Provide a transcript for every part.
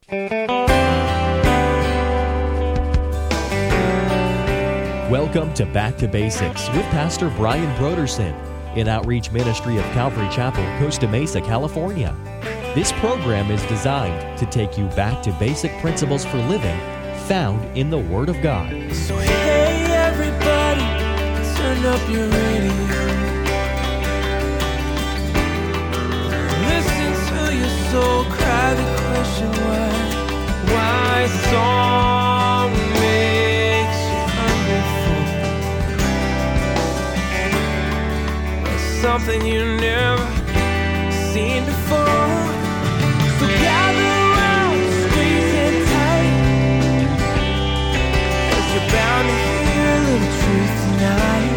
Welcome to Back to Basics with Pastor Brian Broderson, an outreach ministry of Calvary Chapel, Costa Mesa, California. This program is designed to take you back to basic principles for living found in the Word of God. So hey everybody, turn up your radio. Listen to your soul cry the question why song makes you hungry for something you never seen before. So gather around, squeeze in tight, 'cause you're bound to hear a little truth tonight.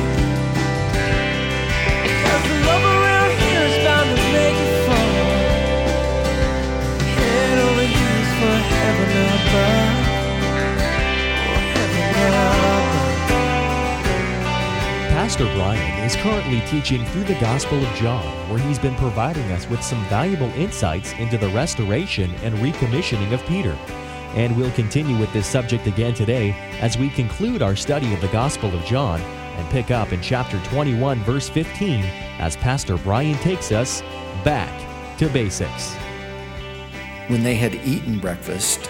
'Cause the love around here is bound to make you fall. Head over heels for heaven above. Oh, heaven above. Pastor Brian is currently teaching through the Gospel of John, where he's been providing us with some valuable insights into the restoration and recommissioning of Peter. And we'll continue with this subject again today as we conclude our study of the Gospel of John and pick up in chapter 21, verse 15, as Pastor Brian takes us back to basics. When they had eaten breakfast,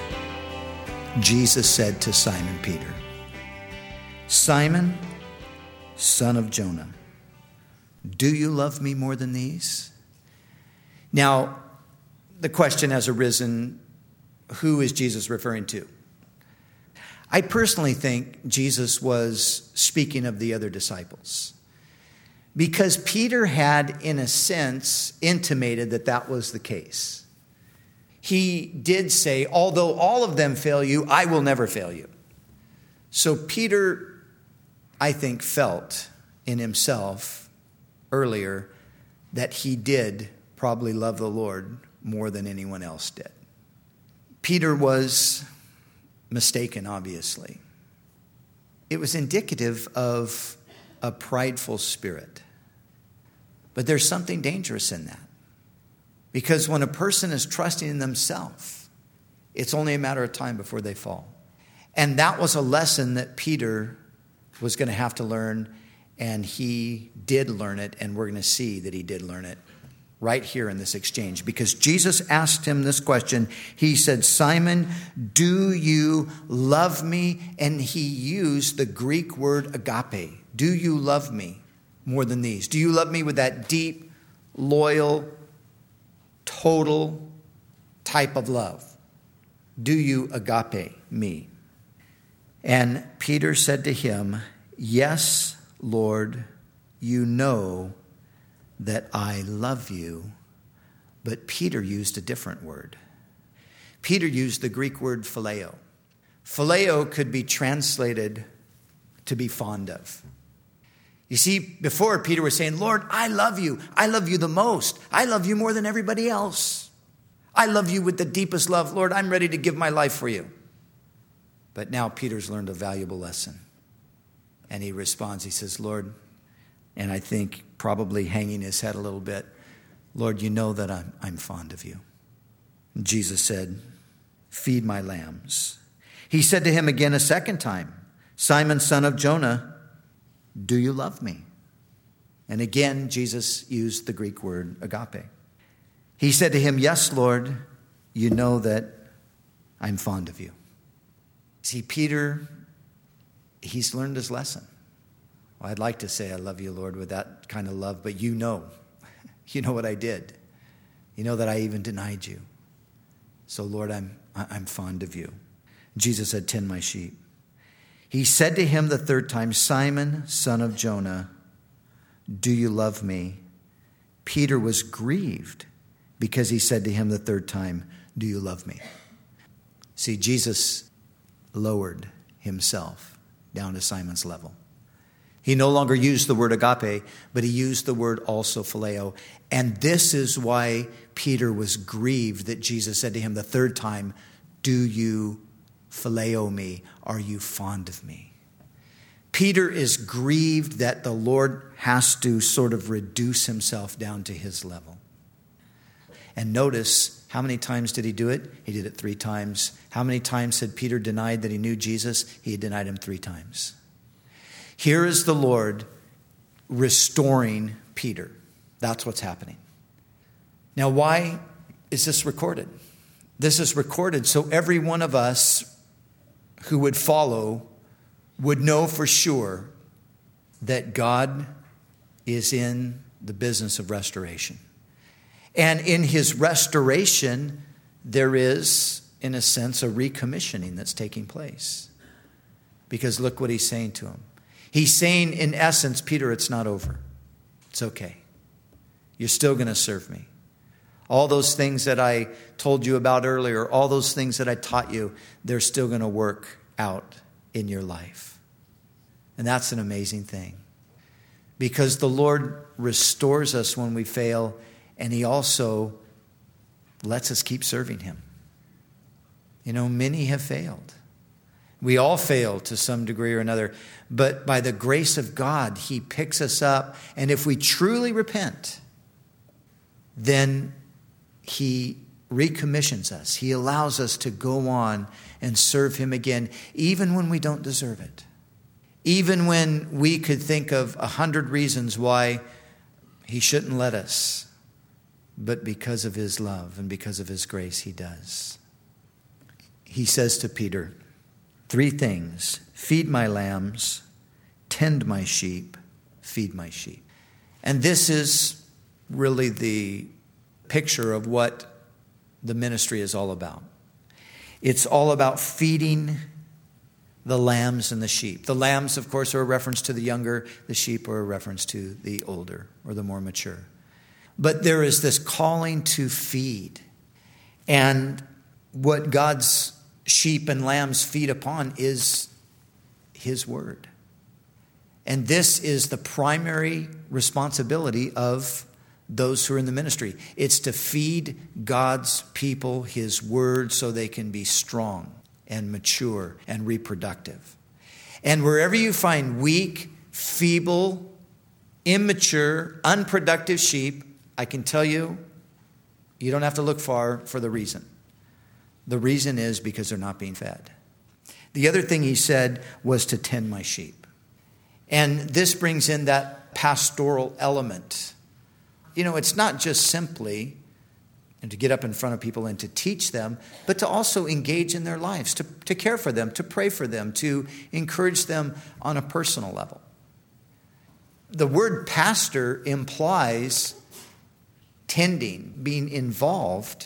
Jesus said to Simon Peter, "Simon, son of Jonah, do you love me more than these?" Now, the question has arisen, who is Jesus referring to? I personally think Jesus was speaking of the other disciples, because Peter had, in a sense, intimated that that was the case. He did say, although all of them fail you, I will never fail you. So Peter, I think, felt in himself earlier that he did probably love the Lord more than anyone else did. Peter was mistaken, obviously. It was indicative of a prideful spirit. But there's something dangerous in that. Because when a person is trusting in themselves, it's only a matter of time before they fall. And that was a lesson that Peter was going to have to learn, and he did learn it, and we're going to see that he did learn it right here in this exchange. Because Jesus asked him this question. He said, "Simon, do you love me?" And he used the Greek word agape. Do you love me more than these? Do you love me with that deep, loyal, total type of love? Do you agape me? And Peter said to him, "Yes, Lord, you know that I love you." But Peter used a different word. Peter used the Greek word phileo. Phileo could be translated to be fond of. You see, before Peter was saying, "Lord, I love you. I love you the most. I love you more than everybody else. I love you with the deepest love. Lord, I'm ready to give my life for you." But now Peter's learned a valuable lesson. And he responds, he says, "Lord," and I think probably hanging his head a little bit, "Lord, you know that I'm fond of you." And Jesus said, "Feed my lambs." He said to him again a second time, "Simon, son of Jonah, do you love me?" And again, Jesus used the Greek word agape. He said to him, "Yes, Lord, you know that I'm fond of you." See, Peter, he's learned his lesson. Well, I'd like to say, "I love you, Lord," with that kind of love, but you know what I did. You know that I even denied you. So, Lord, I'm fond of you. Jesus said, "Tend my sheep." He said to him the third time, "Simon, son of Jonah, do you love me?" Peter was grieved because he said to him the third time, "Do you love me?" See, Jesus lowered himself down to Simon's level. He no longer used the word agape, but he used the word also phileo. And this is why Peter was grieved that Jesus said to him the third time, "Do you phileo me? Are you fond of me?" Peter is grieved that the Lord has to sort of reduce himself down to his level. And notice How many times did he do it? He did it 3 times. How many times had Peter denied that he knew Jesus? He denied him 3 times. Here is the Lord restoring Peter. That's what's happening. Now, why is this recorded? This is recorded so every one of us who would follow would know for sure that God is in the business of restoration. And in his restoration, there is, in a sense, a recommissioning that's taking place. Because look what he's saying to him. He's saying, in essence, Peter, it's not over. It's okay. You're still going to serve me. All those things that I told you about earlier, all those things that I taught you, they're still going to work out in your life. And that's an amazing thing. Because the Lord restores us when we fail, and he also lets us keep serving him. You know, many have failed. We all fail to some degree or another. But by the grace of God, he picks us up. And if we truly repent, then he recommissions us. He allows us to go on and serve him again, even when we don't deserve it. Even when we could think of 100 reasons why he shouldn't let us. But because of his love and because of his grace, he does. He says to Peter, 3 things: feed my lambs, tend my sheep, feed my sheep. And this is really the picture of what the ministry is all about. It's all about feeding the lambs and the sheep. The lambs, of course, are a reference to the younger. The sheep are a reference to the older or the more mature. But there is this calling to feed. And what God's sheep and lambs feed upon is his word. And this is the primary responsibility of those who are in the ministry. It's to feed God's people his word so they can be strong and mature and reproductive. And wherever you find weak, feeble, immature, unproductive sheep, I can tell you, you don't have to look far for the reason. The reason is because they're not being fed. The other thing he said was to tend my sheep. And this brings in that pastoral element. You know, it's not just simply and to get up in front of people and to teach them, but to also engage in their lives, to care for them, to pray for them, to encourage them on a personal level. The word pastor implies tending, being involved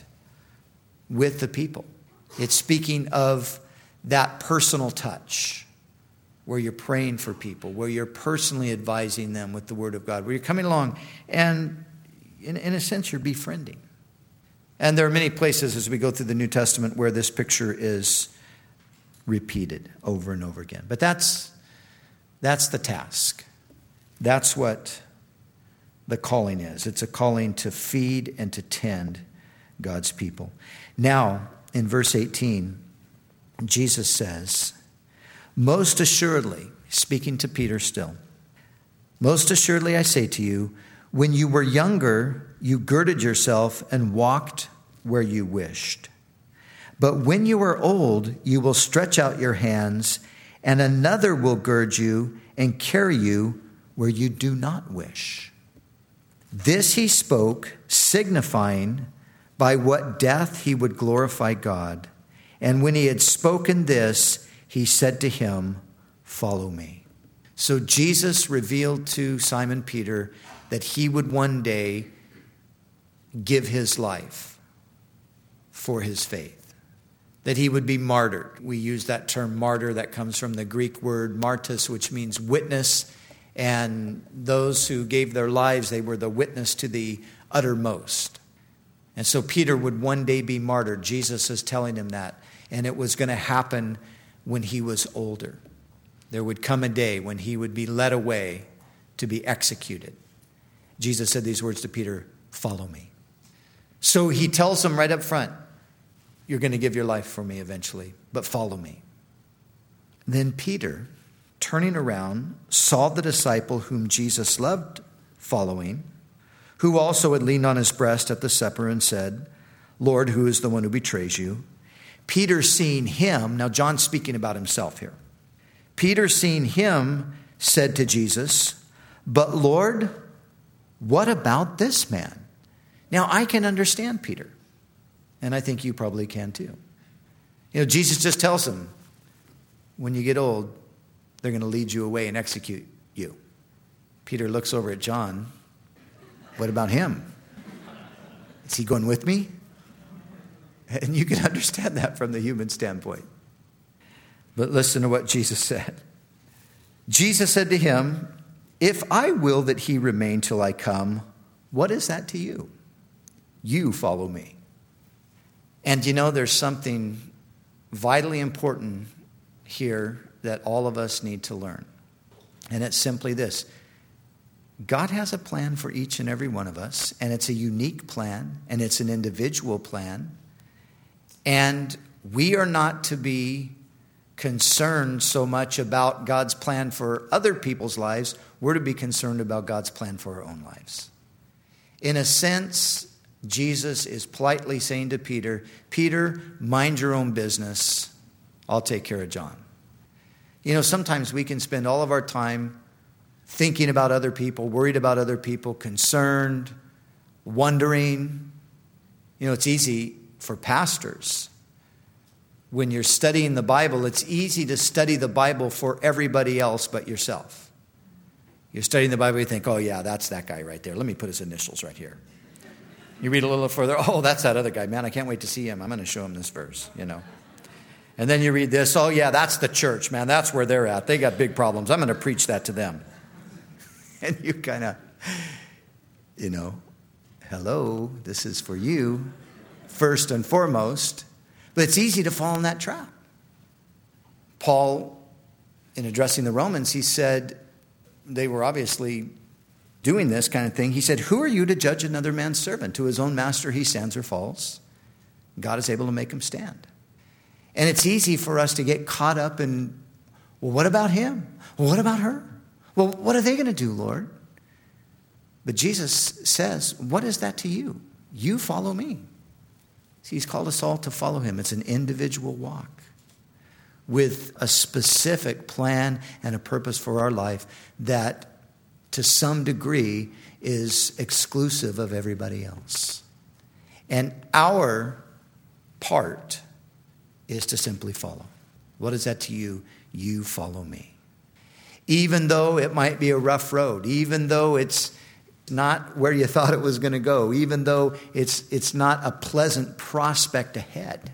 with the people. It's speaking of that personal touch where you're praying for people, where you're personally advising them with the word of God, where you're coming along and in a sense you're befriending. And there are many places as we go through the New Testament where this picture is repeated over and over again. But that's the task. That's what the calling is. It's a calling to feed and to tend God's people. Now, in verse 18, Jesus says, most assuredly, speaking to Peter still, most assuredly I say to you, when you were younger, you girded yourself and walked where you wished. But when you are old, you will stretch out your hands, and another will gird you and carry you where you do not wish. This he spoke, signifying by what death he would glorify God. And when he had spoken this, he said to him, follow me. So Jesus revealed to Simon Peter that he would one day give his life for his faith, that he would be martyred. We use that term martyr that comes from the Greek word martys, which means witness. And those who gave their lives, they were the witness to the uttermost. And so Peter would one day be martyred. Jesus is telling him that. And it was going to happen when he was older. There would come a day when he would be led away to be executed. Jesus said these words to Peter, follow me. So he tells him right up front, you're going to give your life for me eventually, but follow me. Then Peter, turning around, saw the disciple whom Jesus loved following, who also had leaned on his breast at the supper and said, Lord, who is the one who betrays you? Peter, seeing him, now John's speaking about himself here. Peter, seeing him, said to Jesus, but Lord, what about this man? Now I can understand Peter, and I think you probably can too. Jesus just tells him, when you get old, they're going to lead you away and execute you. Peter looks over at John. What about him? Is he going with me? And you can understand that from the human standpoint. But listen to what Jesus said. Jesus said to him, if I will that he remain till I come, what is that to you? You follow me. And there's something vitally important here that all of us need to learn. And it's simply this. God has a plan for each and every one of us, and it's a unique plan, and it's an individual plan. And we are not to be concerned so much about God's plan for other people's lives. We're to be concerned about God's plan for our own lives. In a sense, Jesus is politely saying to Peter, Peter, mind your own business. I'll take care of John. Sometimes we can spend all of our time thinking about other people, worried about other people, concerned, wondering. It's easy for pastors. When you're studying the Bible, it's easy to study the Bible for everybody else but yourself. You're studying the Bible, you think, oh yeah, that's that guy right there. Let me put his initials right here. You read a little further, oh, that's that other guy. Man, I can't wait to see him. I'm going to show him this verse, And then you read this, oh yeah, that's the church, man. That's where they're at. They got big problems. I'm going to preach that to them. And you kind of, hello, this is for you, first and foremost. But it's easy to fall in that trap. Paul, in addressing the Romans, he said, they were obviously doing this kind of thing. He said, who are you to judge another man's servant? To his own master he stands or falls. God is able to make him stand. And it's easy for us to get caught up in, well, what about him? Well, what about her? Well, what are they going to do, Lord? But Jesus says, what is that to you? You follow me. See, he's called us all to follow him. It's an individual walk with a specific plan and a purpose for our life that to some degree is exclusive of everybody else. And our part is to simply follow. What is that to you? You follow me. Even though it might be a rough road, even though it's not where you thought it was going to go, even though it's not a pleasant prospect ahead,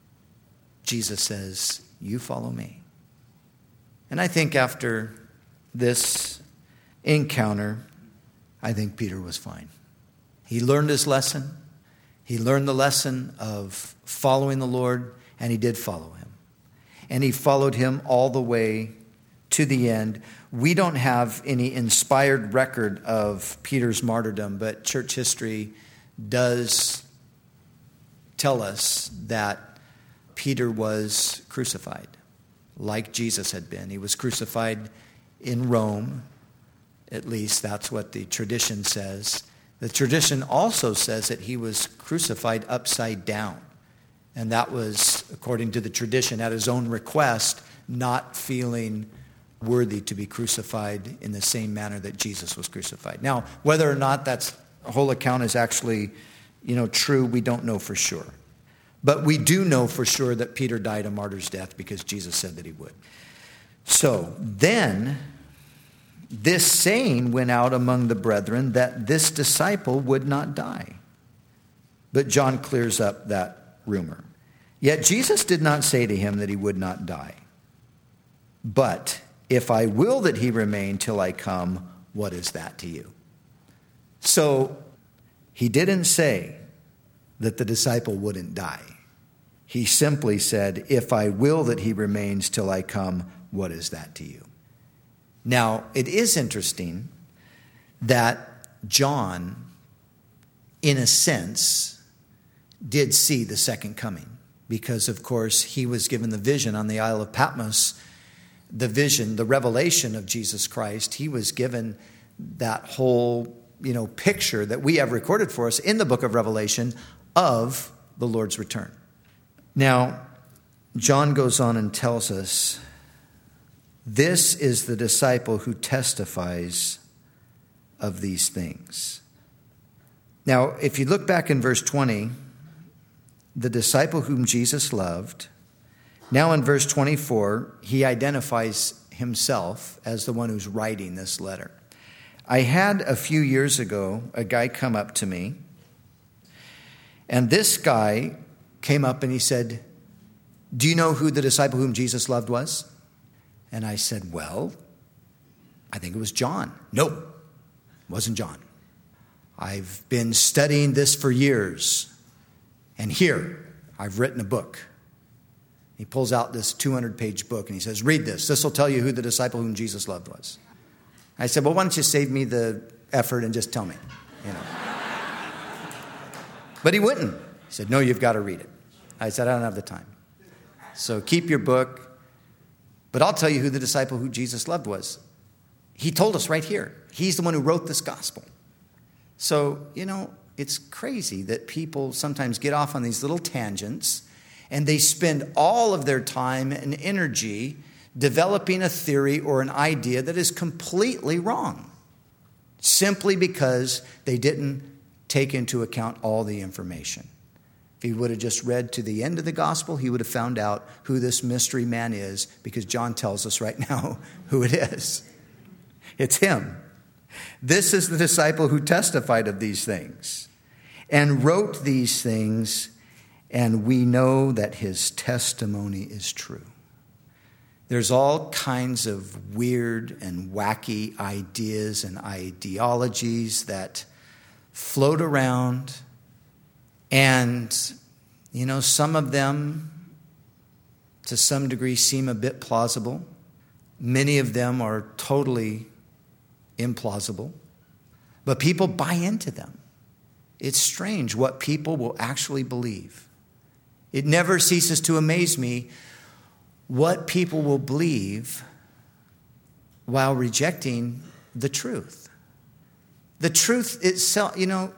Jesus says, you follow me. And I think after this encounter, I think Peter was fine. He learned his lesson. He learned the lesson of following the Lord, and he did follow him. And he followed him all the way to the end. We don't have any inspired record of Peter's martyrdom, but church history does tell us that Peter was crucified, like Jesus had been. He was crucified in Rome. At least that's what the tradition says. The tradition also says that he was crucified upside down. And that was, according to the tradition, at his own request, not feeling worthy to be crucified in the same manner that Jesus was crucified. Now, whether or not that whole account is actually, true, we don't know for sure. But we do know for sure that Peter died a martyr's death because Jesus said that he would. So then, this saying went out among the brethren that this disciple would not die. But John clears up that rumor. Yet Jesus did not say to him that he would not die. But if I will that he remain till I come, what is that to you? So he didn't say that the disciple wouldn't die. He simply said, if I will that he remains till I come, what is that to you? Now, it is interesting that John, in a sense, did see the second coming. Because, of course, he was given the vision on the Isle of Patmos, the vision, the revelation of Jesus Christ. He was given that whole, picture that we have recorded for us in the book of Revelation of the Lord's return. Now, John goes on and tells us, this is the disciple who testifies of these things. Now, if you look back in verse 20, the disciple whom Jesus loved, now in verse 24, he identifies himself as the one who's writing this letter. I had a few years ago a guy come up to me, and this guy came up and he said, do you know who the disciple whom Jesus loved was? And I said, well, I think it was John. No, it wasn't John. I've been studying this for years. And here, I've written a book. He pulls out this 200-page book and he says, read this. This will tell you who the disciple whom Jesus loved was. I said, well, why don't you save me the effort and just tell me? But he wouldn't. He said, no, you've got to read it. I said, I don't have the time. So keep your book. But I'll tell you who the disciple who Jesus loved was. He told us right here. He's the one who wrote this gospel. So, it's crazy that people sometimes get off on these little tangents and they spend all of their time and energy developing a theory or an idea that is completely wrong, simply because they didn't take into account all the information. If he would have just read to the end of the gospel, he would have found out who this mystery man is, because John tells us right now who it is. It's him. This is the disciple who testified of these things and wrote these things, and we know that his testimony is true. There's all kinds of weird and wacky ideas and ideologies that float around. And, some of them, to some degree, seem a bit plausible. Many of them are totally implausible. But people buy into them. It's strange what people will actually believe. It never ceases to amaze me what people will believe while rejecting the truth. The truth itself,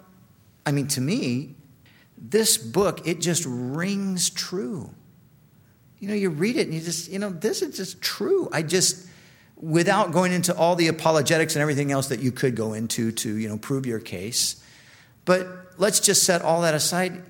to me, this book, it just rings true. You read it and you just, this is just true. Without going into all the apologetics and everything else that you could go into to, prove your case. But let's just set all that aside.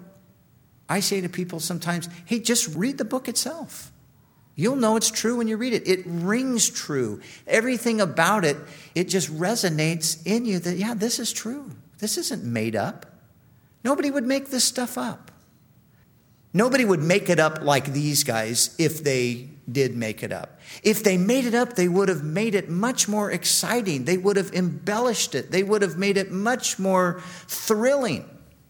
I say to people sometimes, hey, just read the book itself. You'll know it's true when you read it. It rings true. Everything about it, it just resonates in you that, yeah, this is true. This isn't made up. Nobody would make this stuff up. Nobody would make it up like these guys if they did make it up. If they made it up, they would have made it much more exciting. They would have embellished it. They would have made it much more thrilling.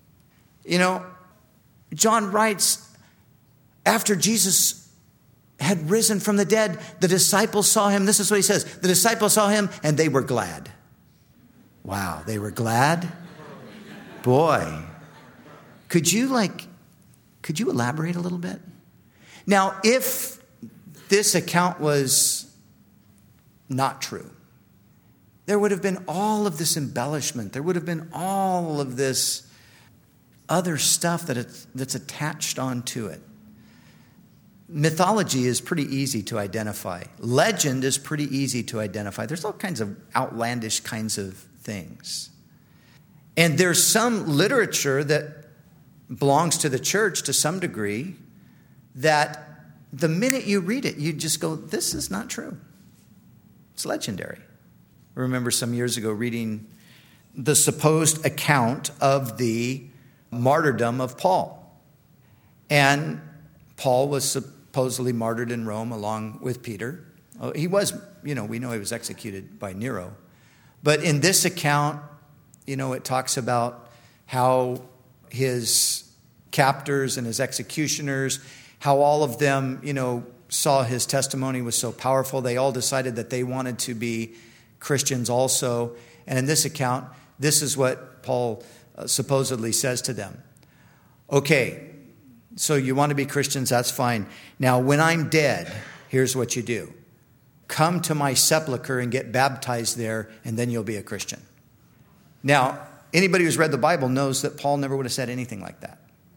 John writes, after Jesus had risen from the dead, the disciples saw him. This is what he says. The disciples saw him and they were glad. Wow, they were glad? Boy. Could you elaborate a little bit? Now, if this account was not true, there would have been all of this embellishment. There would have been all of this other stuff that's attached onto it. Mythology is pretty easy to identify. Legend is pretty easy to identify. There's all kinds of outlandish kinds of things. And there's some literature that belongs to the church to some degree that the minute you read it, you just go, this is not true. It's legendary. I remember some years ago reading the supposed account of the martyrdom of Paul. And Paul was supposedly martyred in Rome along with Peter. He was, we know he was executed by Nero. But in this account, it talks about how his captors and his executioners, how all of them, saw his testimony was so powerful. They all decided that they wanted to be Christians also. And in this account, this is what Paul supposedly says to them. Okay, so you want to be Christians, that's fine. Now, when I'm dead, here's what you do. Come to my sepulcher and get baptized there, and then you'll be a Christian. Now, anybody who's read the Bible knows that Paul never would have said anything like that.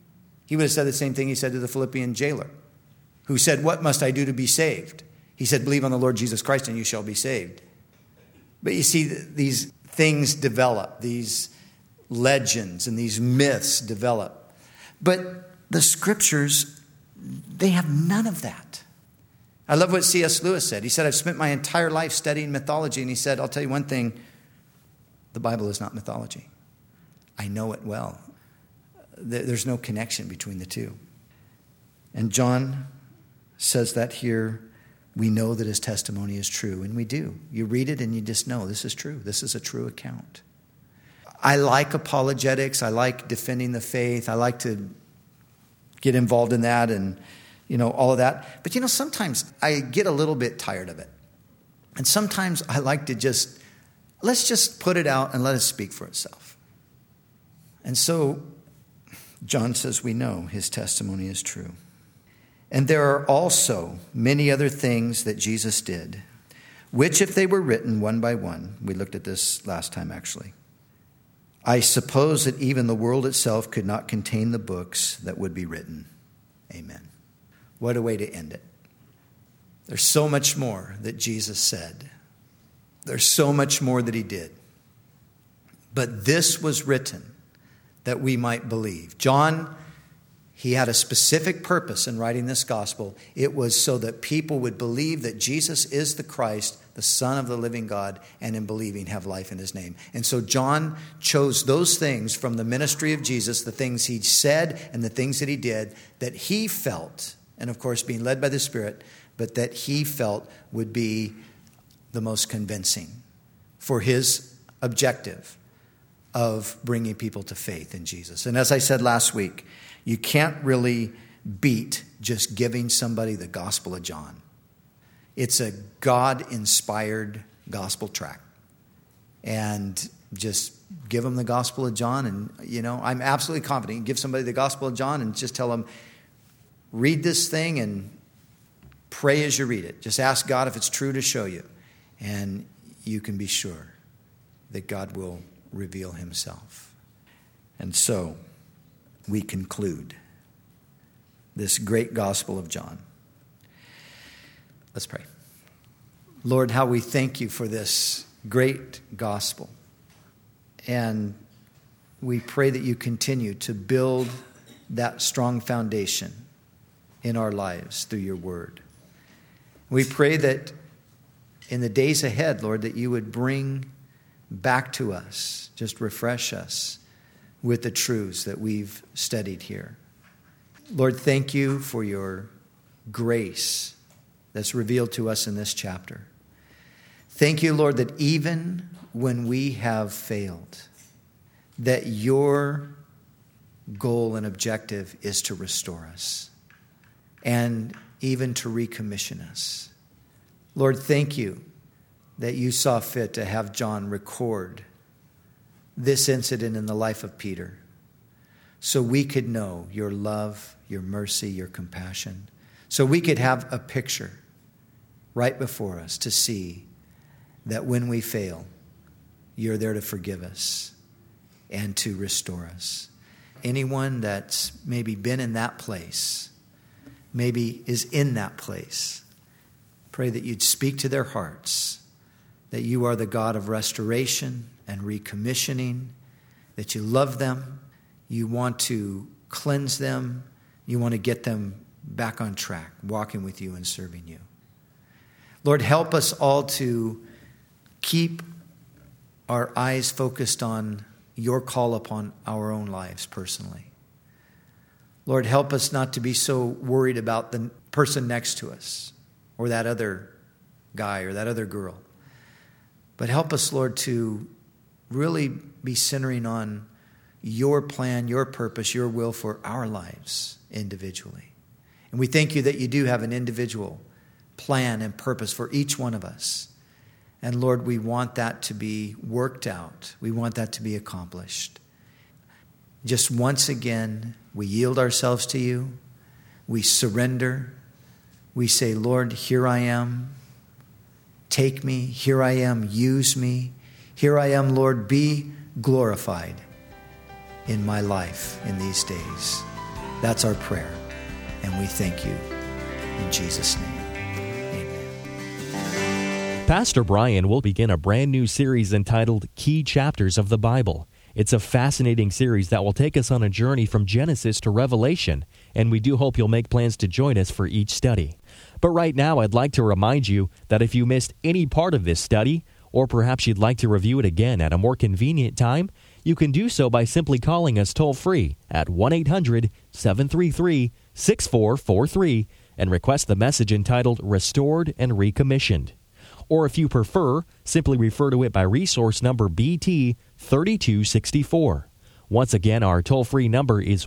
He would have said the same thing he said to the Philippian jailer, who said, "What must I do to be saved?" He said, "Believe on the Lord Jesus Christ and you shall be saved." But you see, these things develop, these legends and these myths develop. But the scriptures, they have none of that. I love what C.S. Lewis said. He said, "I've spent my entire life studying mythology." And he said, "I'll tell you one thing, the Bible is not mythology. I know it well. There's no connection between the two." And John says that here. We know that his testimony is true, and we do. You read it and you just know this is true. This is a true account. I like apologetics. I like defending the faith. I like to get involved in that and, all of that. But, sometimes I get a little bit tired of it. And sometimes I like to let's just put it out and let it speak for itself. And so John says we know his testimony is true. And there are also many other things that Jesus did, which if they were written one by one, we looked at this last time actually, I suppose that even the world itself could not contain the books that would be written. Amen. What a way to end it. There's so much more that Jesus said. There's so much more that he did. But this was written that we might believe. John, he had a specific purpose in writing this gospel. It was so that people would believe that Jesus is the Christ, the Son of the living God, and in believing have life in his name. And so John chose those things from the ministry of Jesus, the things he said and the things that he did, that he felt, and of course being led by the Spirit, but that he felt would be the most convincing for his objective of bringing people to faith in Jesus. And as I said last week, you can't really beat just giving somebody the Gospel of John. It's a God-inspired gospel tract. And just give them the Gospel of John. And, I'm absolutely confident. You give somebody the Gospel of John and just tell them, read this thing and pray as you read it. Just ask God if it's true to show you. And you can be sure that God will reveal himself. And so we conclude this great Gospel of John. Let's pray. Lord, how we thank you for this great gospel. And we pray that you continue to build that strong foundation in our lives through your word. We pray that in the days ahead, Lord, that you would bring back to us, just refresh us with the truths that we've studied here. Lord, thank you for your grace that's revealed to us in this chapter. Thank you, Lord, that even when we have failed, that your goal and objective is to restore us and even to recommission us. Lord, thank you that you saw fit to have John record this incident in the life of Peter so we could know your love, your mercy, your compassion, so we could have a picture right before us to see that when we fail, you're there to forgive us and to restore us. Anyone that's maybe been in that place, maybe is in that place, pray that you'd speak to their hearts, that you are the God of restoration and recommissioning, that you love them, you want to cleanse them, you want to get them back on track, walking with you and serving you. Lord, help us all to keep our eyes focused on your call upon our own lives personally. Lord, help us not to be so worried about the person next to us or that other guy or that other girl. But help us, Lord, to really be centering on your plan, your purpose, your will for our lives individually. And we thank you that you do have an individual plan and purpose for each one of us. And Lord, we want that to be worked out. We want that to be accomplished. Just once again, we yield ourselves to you. We surrender. We say, Lord, here I am. Take me. Here I am. Use me. Here I am, Lord. Be glorified in my life in these days. That's our prayer, and we thank you. In Jesus' name, amen. Pastor Brian will begin a brand new series entitled Key Chapters of the Bible. It's a fascinating series that will take us on a journey from Genesis to Revelation, and we do hope you'll make plans to join us for each study. But right now, I'd like to remind you that if you missed any part of this study, or perhaps you'd like to review it again at a more convenient time, you can do so by simply calling us toll-free at 1-800-733-6443 and request the message entitled Restored and Recommissioned. Or if you prefer, simply refer to it by resource number BT3264. Once again, our toll-free number is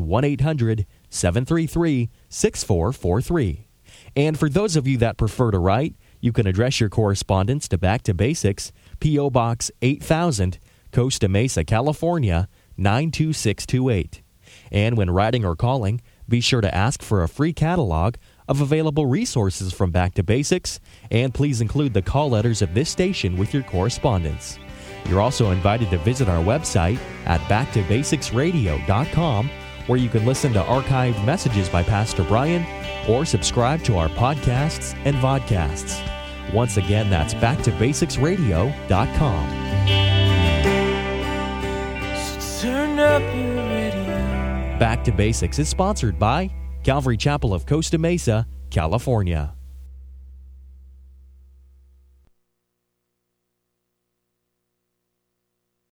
1-800-733-6443. And for those of you that prefer to write, you can address your correspondence to Back to Basics, P.O. Box 8000, Costa Mesa, California, 92628. And when writing or calling, be sure to ask for a free catalog of available resources from Back to Basics, and please include the call letters of this station with your correspondence. You're also invited to visit our website at backtobasicsradio.com, where you can listen to archived messages by Pastor Brian or subscribe to our podcasts and vodcasts. Once again, that's backtobasicsradio.com. So turn up your radio. Back to Basics is sponsored by Calvary Chapel of Costa Mesa, California.